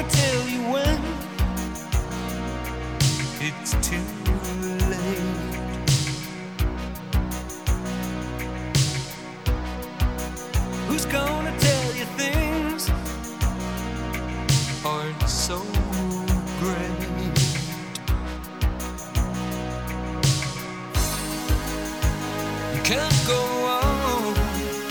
gonna tell you when it's too late? Who's gonna tell you things aren't so great? You can't go